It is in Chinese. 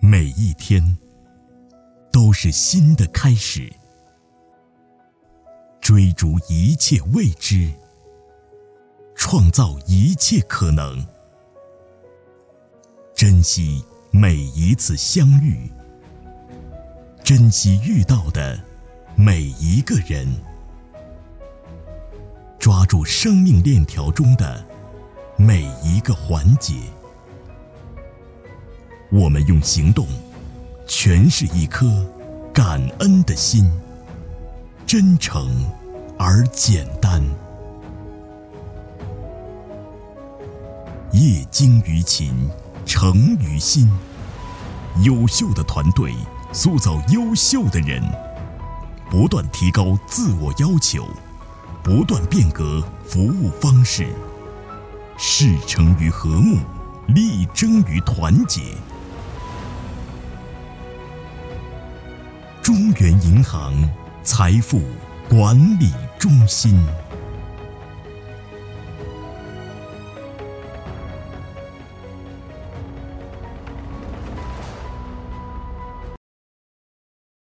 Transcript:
每一天都是新的开始，追逐一切未知，创造一切可能，珍惜每一次相遇，珍惜遇到的每一个人，抓住生命链条中的每一个环节。我们用行动诠释一颗感恩的心，真诚而简单。业精于勤，诚于心。优秀的团队塑造优秀的人，不断提高自我要求，不断变革服务方式，事成于和睦，力争于团结。中原银行财富管理中心。